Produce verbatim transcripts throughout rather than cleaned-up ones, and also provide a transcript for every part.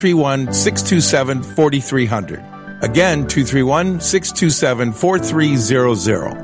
three one, six two seven, four three zero zero. Again, two three one, six two seven, four three zero zero.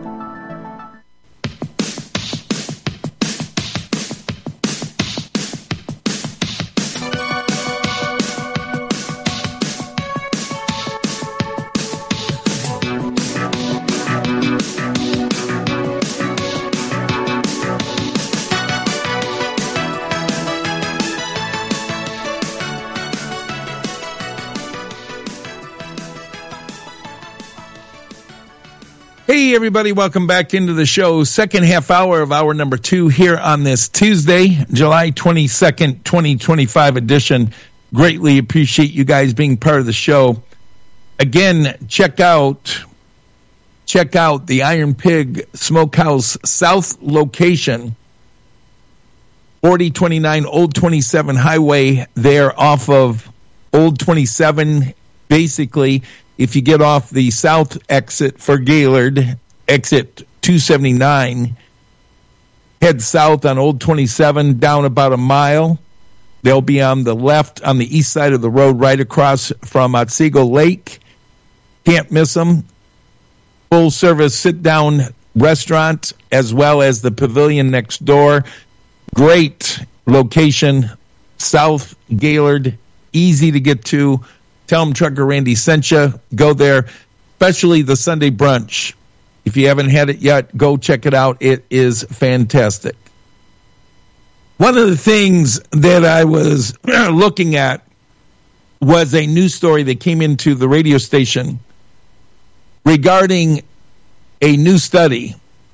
Hey, everybody, welcome back into the show. Second half hour of hour number two here on this Tuesday, July twenty-second, twenty twenty-five edition. Greatly appreciate you guys being part of the show. Again, check out, check out the Iron Pig Smokehouse South location, forty twenty-nine Old twenty-seven Highway there off of Old twenty-seven, basically. If you get off the south exit for Gaylord, exit two seventy-nine, head south on Old twenty-seven down about a mile. They'll be on the left on the east side of the road right across from Otsego Lake. Can't miss them. Full service sit-down restaurant as well as the pavilion next door. Great location, South Gaylord, easy to get to. Tell them Trucker Randy sent you. Go there, especially the Sunday brunch. If you haven't had it yet, go check it out. It is fantastic. One of the things that I was looking at was a news story that came into the radio station regarding a new study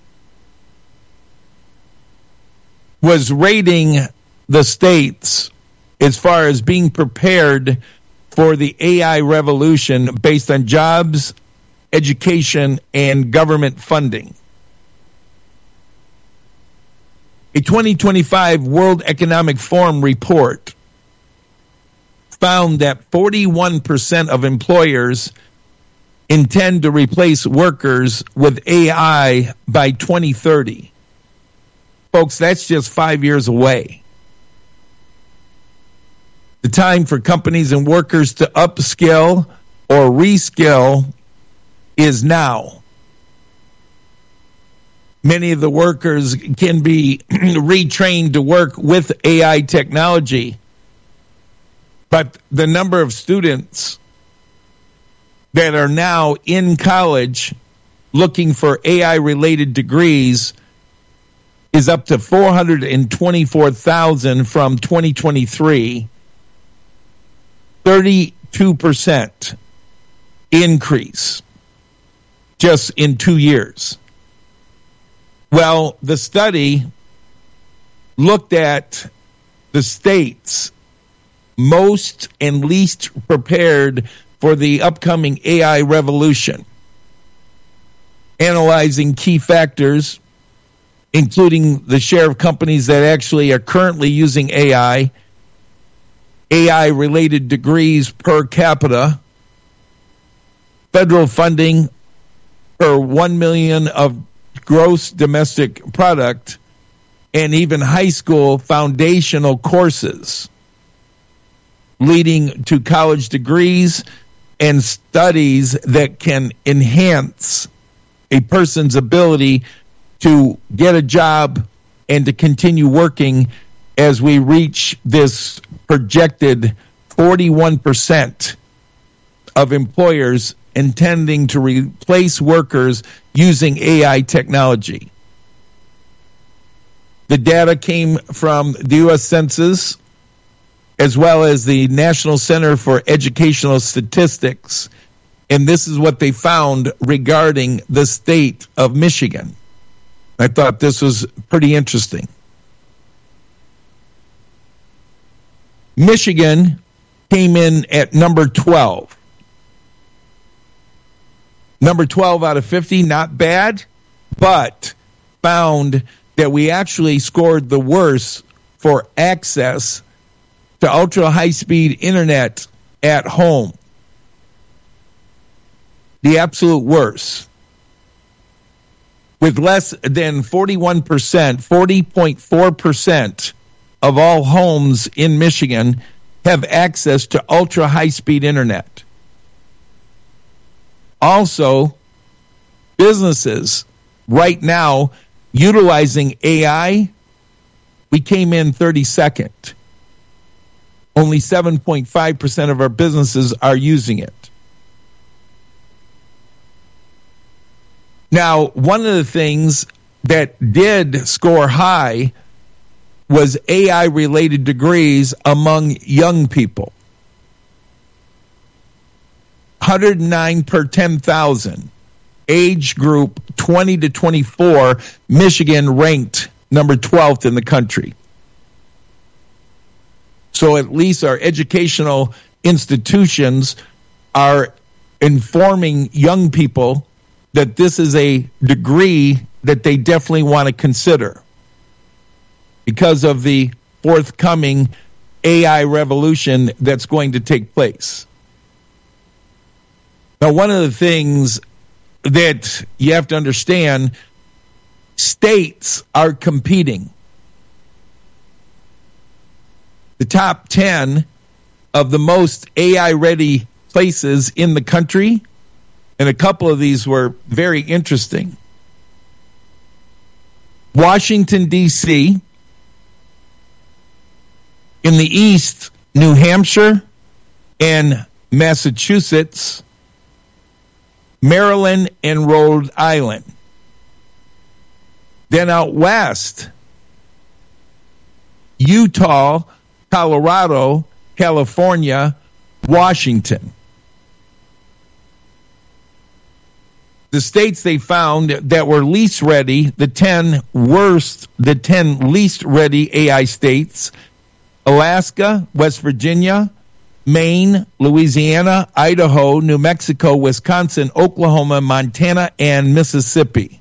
was rating the states as far as being prepared for the A I revolution based on jobs, education, and government funding. A twenty twenty-five World Economic Forum report found that forty-one percent of employers intend to replace workers with A I by twenty thirty. Folks, that's just five years away. The time for companies and workers to upskill or reskill is now. Many of the workers can be retrained to work with A I technology, but the number of students that are now in college looking for A I-related degrees is up to four hundred twenty-four thousand from twenty twenty-three. thirty-two percent increase just in two years. Well, the study looked at the states most and least prepared for the upcoming A I revolution, analyzing key factors, including the share of companies that actually are currently using A I, A I-related degrees per capita, federal funding per one million of gross domestic product, and even high school foundational courses, leading to college degrees and studies that can enhance a person's ability to get a job and to continue working as we reach this projected forty-one percent of employers intending to replace workers using A I technology. The data came from the U S Census as well as the National Center for Educational Statistics, and this is what they found regarding the state of Michigan. I thought this was pretty interesting. Michigan came in at number twelve. Number twelve out of fifty, not bad, but found that we actually scored the worst for access to ultra-high-speed internet at home. The absolute worst. With less than forty-one percent, forty point four percent of all homes in Michigan have access to ultra high-speed internet. Also, businesses right now utilizing A I, we came in thirty-second. Only seven point five percent of our businesses are using it. Now, one of the things that did score high was A I-related degrees among young people. one hundred nine per ten thousand. Age group twenty to twenty-four, Michigan ranked number twelfth in the country. So at least our educational institutions are informing young people that this is a degree that they definitely want to consider because of the forthcoming A I revolution that's going to take place. Now, one of the things that you have to understand, states are competing. The top ten of the most A I-ready places in the country, and a couple of these were very interesting. Washington, D C, in the east, New Hampshire and Massachusetts, Maryland and Rhode Island. Then out west, Utah, Colorado, California, Washington. The states they found that were least ready, the ten worst, the ten least ready A I states: Alaska, West Virginia, Maine, Louisiana, Idaho, New Mexico, Wisconsin, Oklahoma, Montana, and Mississippi.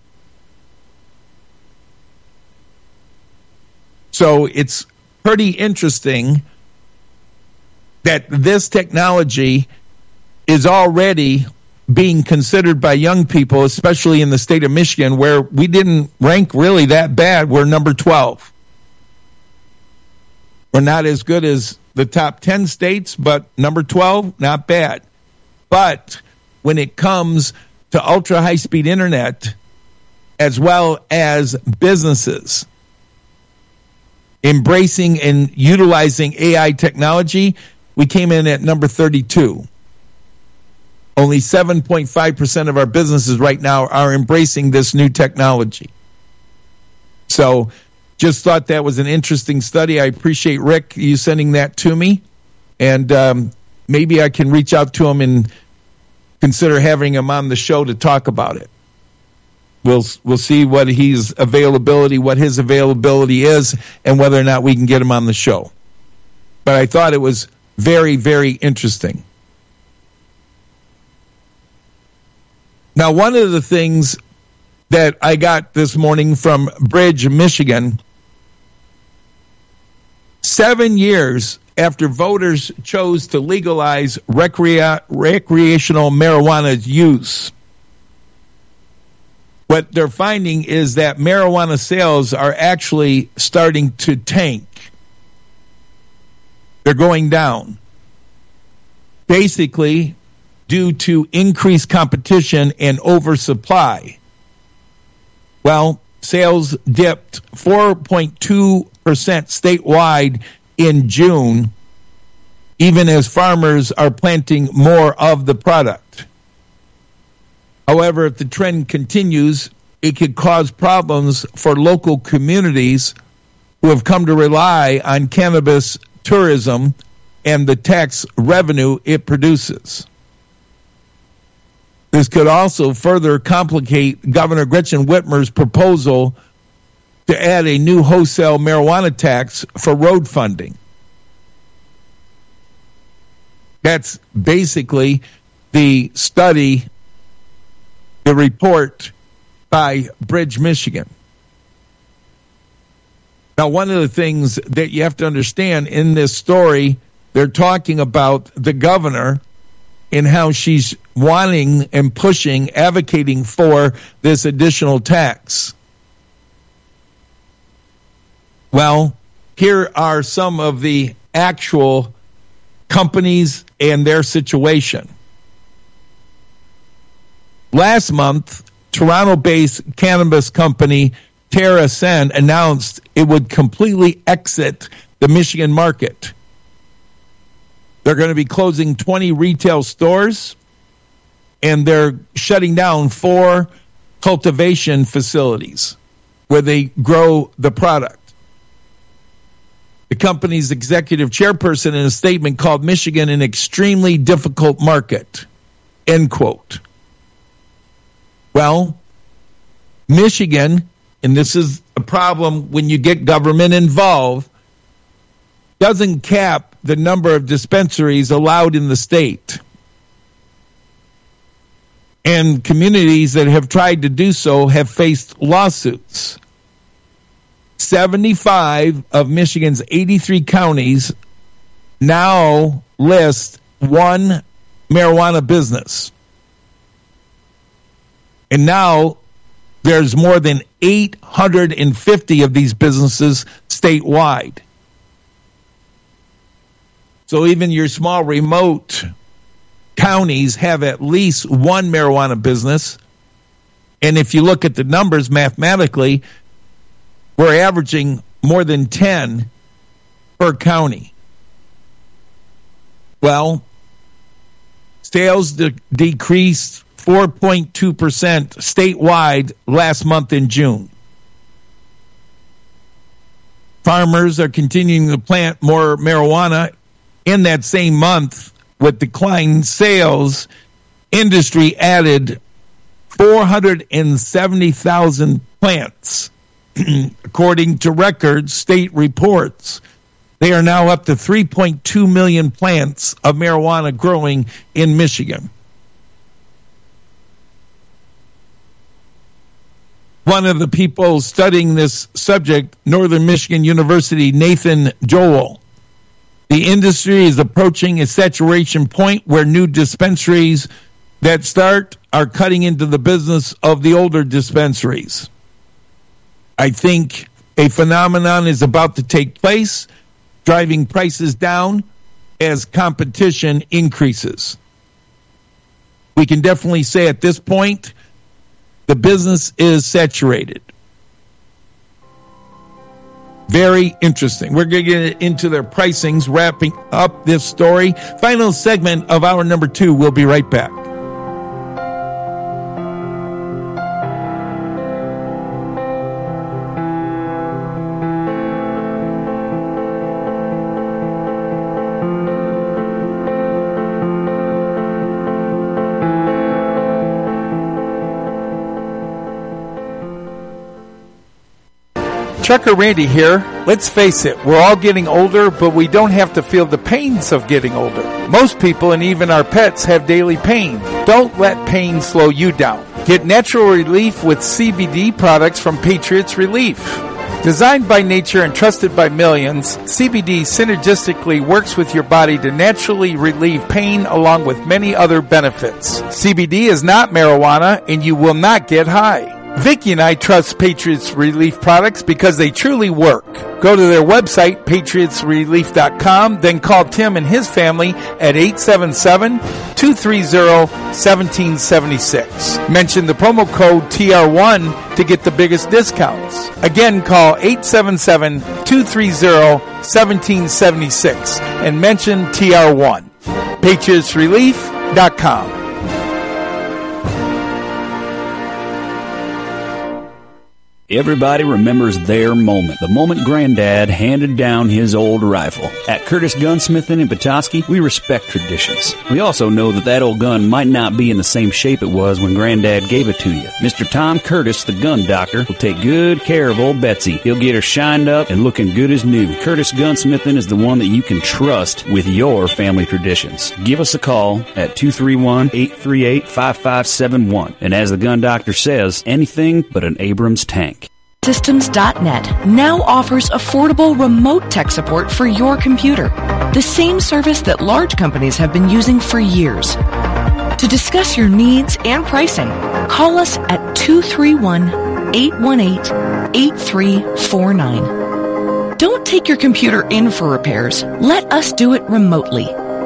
So it's pretty interesting that this technology is already being considered by young people, especially in the state of Michigan, where we didn't rank really that bad. We're number twelve. We're not as good as the top ten states, but number twelve, not bad. But when it comes to ultra high-speed internet, as well as businesses embracing and utilizing A I technology, we came in at number thirty-two. Only seven point five percent of our businesses right now are embracing this new technology. So just thought that was an interesting study. I appreciate, Rick, you sending that to me. And um, maybe I can reach out to him and consider having him on the show to talk about it. We'll we'll see what his availability, what his availability is, and whether or not we can get him on the show. But I thought it was very, very interesting. Now, one of the things that I got this morning from Bridge, Michigan, seven years after voters chose to legalize recrea- recreational marijuana use, what they're finding is that marijuana sales are actually starting to tank. They're going down. Basically, due to increased competition and oversupply. Well, sales dipped four point two percent statewide in June, even as farmers are planting more of the product. However, if the trend continues, it could cause problems for local communities who have come to rely on cannabis tourism and the tax revenue it produces. This could also further complicate Governor Gretchen Whitmer's proposal to add a new wholesale marijuana tax for road funding. That's basically the study, the report by Bridge, Michigan. Now, one of the things that you have to understand in this story, they're talking about the governor and how she's wanting and pushing, advocating for this additional tax. Well, here are some of the actual companies and their situation. Last month, Toronto-based cannabis company TerrAscend announced it would completely exit the Michigan market. They're going to be closing twenty retail stores, and they're shutting down four cultivation facilities where they grow the product. The company's executive chairperson in a statement called Michigan an extremely difficult market, end quote. Well, Michigan, and this is a problem when you get government involved, doesn't cap the number of dispensaries allowed in the state. And communities that have tried to do so have faced lawsuits. seventy-five of Michigan's eighty-three counties now list one marijuana business. And now there's more than eight hundred fifty of these businesses statewide. So even your small remote counties have at least one marijuana business. And if you look at the numbers mathematically, we're averaging more than ten per county. Well, sales de- decreased four point two percent statewide last month in June. Farmers are continuing to plant more marijuana. In that same month, with declining sales, industry added four hundred seventy thousand plants. According to records, state reports, they are now up to three point two million plants of marijuana growing in Michigan. One of the people studying this subject, Northern Michigan University, Nathan Joel, the industry is approaching a saturation point where new dispensaries that start are cutting into the business of the older dispensaries. I think a phenomenon is about to take place, driving prices down as competition increases. We can definitely say at this point, the business is saturated. Very interesting. We're going to get into their pricings, wrapping up this story. Final segment of hour number two. We'll be right back. Trucker Randy here. Let's face it, we're all getting older, but we don't have to feel the pains of getting older. Most people and even our pets have daily pain. Don't let pain slow you down. Get natural relief with C B D products from Patriots Relief. Designed by nature and trusted by millions, C B D synergistically works with your body to naturally relieve pain along with many other benefits. C B D is not marijuana and you will not get high. Vicki and I trust Patriots Relief products because they truly work. Go to their website, patriots relief dot com, then call Tim and his family at eight seven seven, two three zero, one seven seven six. Mention the promo code T R one to get the biggest discounts. Again, call eight seven seven, two three zero, one seven seven six and mention T R one. patriots relief dot com. Everybody remembers their moment, the moment Granddad handed down his old rifle. At Curtis Gunsmithing in Petoskey, we respect traditions. We also know that that old gun might not be in the same shape it was when Granddad gave it to you. Mister Tom Curtis, the gun doctor, will take good care of old Betsy. He'll get her shined up and looking good as new. Curtis Gunsmithing is the one that you can trust with your family traditions. Give us a call at two three one, eight three eight, five five seven one. And as the gun doctor says, anything but an Abrams tank. Systems dot net now offers affordable remote tech support for your computer, the same service that large companies have been using for years. To discuss your needs and pricing, call us at two three one, eight one eight, eight three four nine. Don't take your computer in for repairs. Let us do it remotely.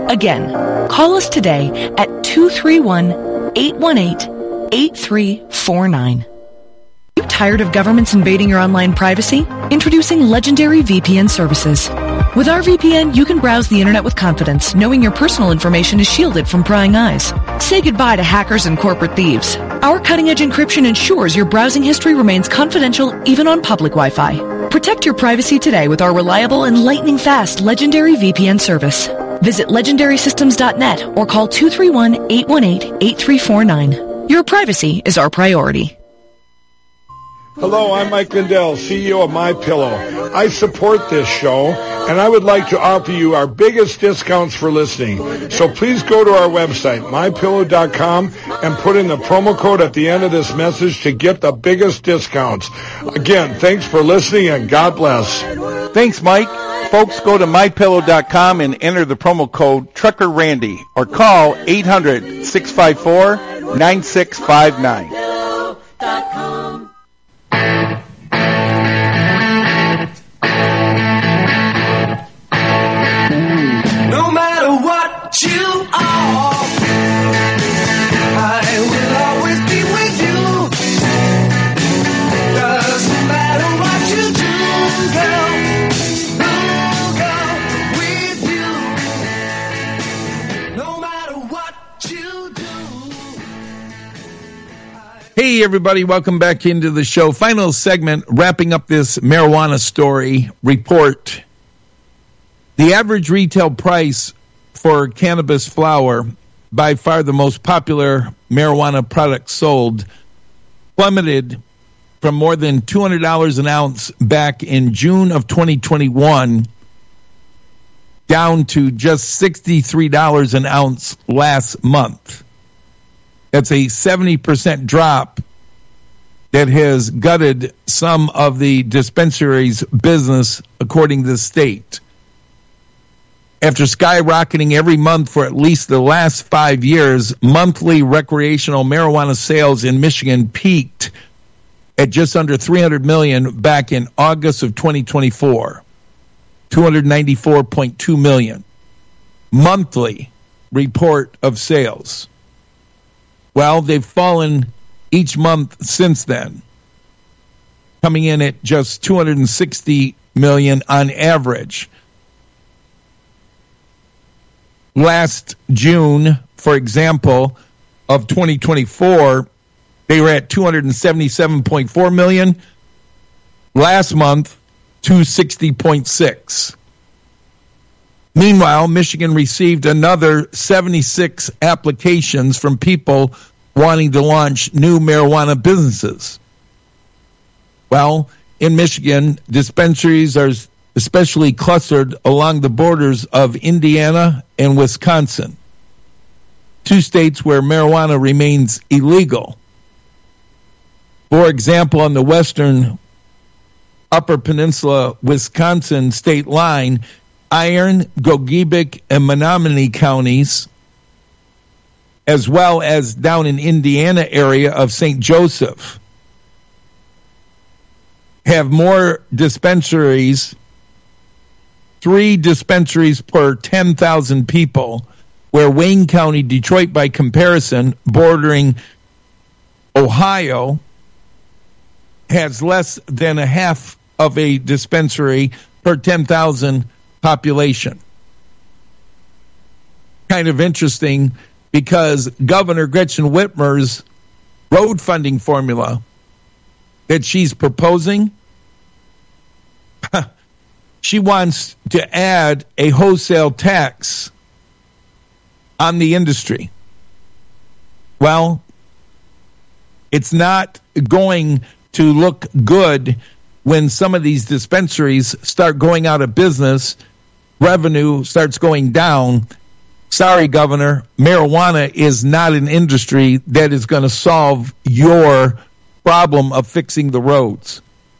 Again, call us today at two three one, eight one eight, eight three four nine. Are you tired of governments invading your online privacy? Introducing Legendary V P N services. With our V P N, you can browse the internet with confidence, knowing your personal information is shielded from prying eyes. Say goodbye to hackers and corporate thieves. Our cutting-edge encryption ensures your browsing history remains confidential even on public Wi-Fi. Protect your privacy today with our reliable and lightning-fast Legendary V P N service. Visit legendary systems dot net or call two three one, eight one eight, eight three four nine. Your privacy is our priority. Hello, I'm Mike Lindell, C E O of MyPillow. I support this show, and I would like to offer you our biggest discounts for listening. So please go to our website, my pillow dot com, and put in the promo code at the end of this message to get the biggest discounts. Again, thanks for listening, and God bless. Thanks, Mike. Folks, go to my pillow dot com and enter the promo code Trucker Randy or call eight hundred, six five four, nine six five nine. No matter what you are, I will always be with you. Doesn't matter what you do, girl, I'll go with you. No matter what you do. Hey, everybody, welcome back into the show. Final segment, wrapping up this marijuana story report. The average retail price for cannabis flower, by far the most popular marijuana product sold, plummeted from more than two hundred dollars an ounce back in June of twenty twenty-one down to just sixty-three dollars an ounce last month. That's a seventy percent drop that has gutted some of the dispensaries' business, according to the state. After skyrocketing every month for at least the last five years, monthly recreational marijuana sales in Michigan peaked at just under three hundred million dollars back in August of twenty twenty-four, two hundred ninety-four point two million dollars monthly report of sales. Well, they've fallen each month since then, coming in at just two hundred sixty million dollars on average. Last June, for example, of twenty twenty-four, they were at two hundred seventy-seven point four million dollars. Last month, two hundred sixty point six. Meanwhile, Michigan received another seventy-six applications from people wanting to launch new marijuana businesses. Well, in Michigan, dispensaries are especially clustered along the borders of Indiana and Wisconsin, two states where marijuana remains illegal. For example, on the western Upper Peninsula, Wisconsin state line, Iron, Gogebic, and Menominee counties, as well as down in Indiana area of Saint Joseph, have more dispensaries, three dispensaries per ten thousand people, where Wayne County, Detroit by comparison, bordering Ohio, has less than a half of a dispensary per ten thousand population. Kind of interesting, because Governor Gretchen Whitmer's road funding formula that she's proposing, she wants to add a wholesale tax on the industry. Well, it's not going to look good when some of these dispensaries start going out of business, revenue starts going down. Sorry, Governor, marijuana is not an industry that is going to solve your problem of fixing the roads.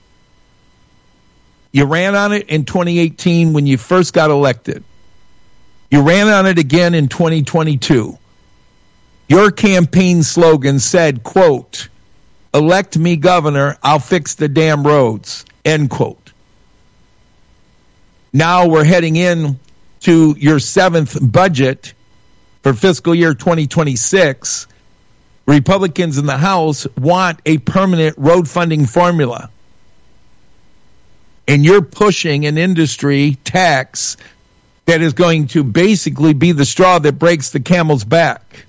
You ran on it in twenty eighteen when you first got elected. You ran on it again in twenty twenty-two. Your campaign slogan said, quote, "Elect me governor, I'll fix the damn roads," end quote. Now we're heading in to your seventh budget for fiscal year twenty twenty-six, Republicans in the House want a permanent road funding formula. And you're pushing an industry tax that is going to basically be the straw that breaks the camel's back.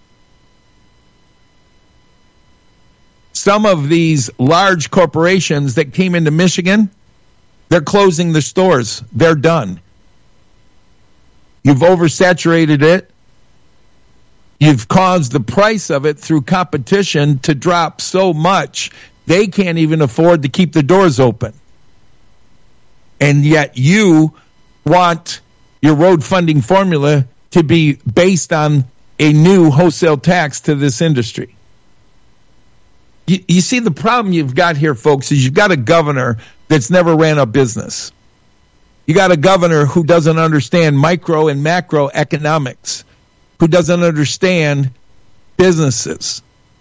Some of these large corporations that came into Michigan, they're closing their stores. They're done. You've oversaturated it. You've caused the price of it through competition to drop so much they can't even afford to keep the doors open. And yet you want your road funding formula to be based on a new wholesale tax to this industry. You, you see, the problem you've got here, folks, is you've got a governor that's never ran a business. You got a governor who doesn't understand micro and macro economics, who doesn't understand businesses.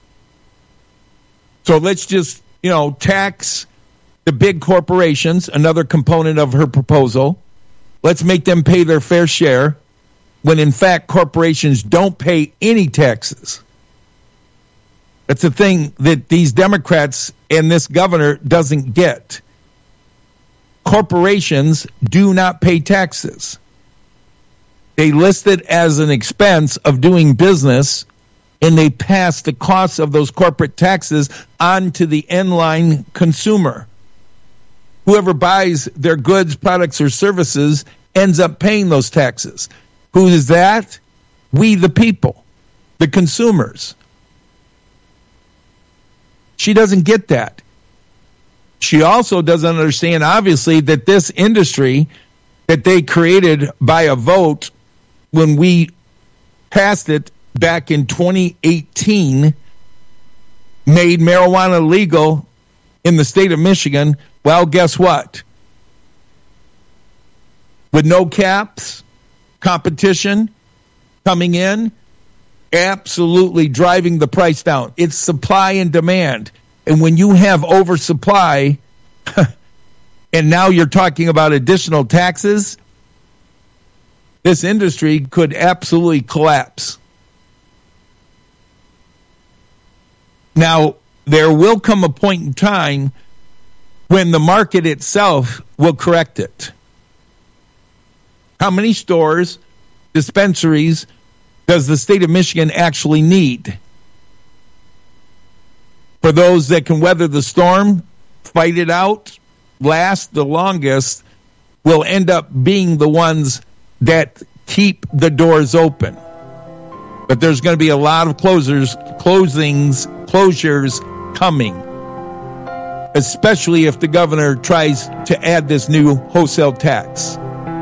So let's just, you know, tax the big corporations, another component of her proposal. Let's make them pay their fair share, when in fact corporations don't pay any taxes. That's the thing that these Democrats and this governor doesn't get. Corporations do not pay taxes. They list it as an expense of doing business, and they pass the costs of those corporate taxes on to the end-line consumer. Whoever buys their goods, products, or services ends up paying those taxes. Who is that? We, the people, the consumers. She doesn't get that. She also doesn't understand, obviously, that this industry that they created by a vote when we passed it back in twenty eighteen made marijuana legal in the state of Michigan. Well, guess what? With no caps, competition coming in, absolutely driving the price down. It's supply and demand. And when you have oversupply, and now you're talking about additional taxes, this industry could absolutely collapse. Now, there will come a point in time when the market itself will correct it. How many stores, dispensaries, does the state of Michigan actually need? For those that can weather the storm, fight it out, last the longest, will end up being the ones that keep the doors open. But there's going to be a lot of closers, closings, closures coming, especially if the governor tries to add this new wholesale tax.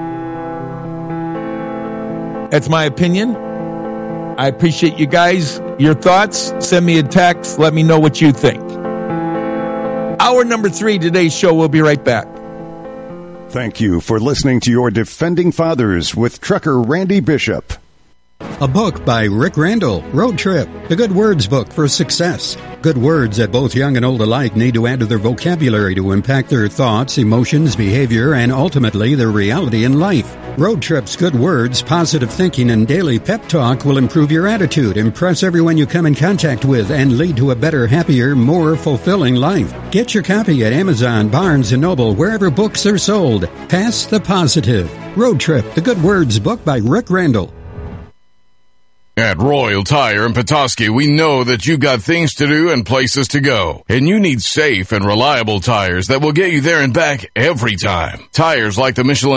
That's my opinion. I appreciate you guys. Your thoughts, send me a text. Let me know what you think. Hour number three, today's show. We'll be right back. Thank you for listening to your Defending Fathers with trucker Randy Bishop. A book by Rick Randall, Road Trip, the Good Words book for success. Good words that both young and old alike need to add to their vocabulary to impact their thoughts, emotions, behavior, and ultimately their reality in life. Road Trip's good words, positive thinking, and daily pep talk will improve your attitude, impress everyone you come in contact with, and lead to a better, happier, more fulfilling life. Get your copy at Amazon, Barnes and Noble, wherever books are sold. Pass the positive. Road Trip, the Good Words book by Rick Randall. At Royal Tire in Petoskey, we know that you got things to do and places to go, and you need safe and reliable tires that will get you there and back every time. Tires like the Michelin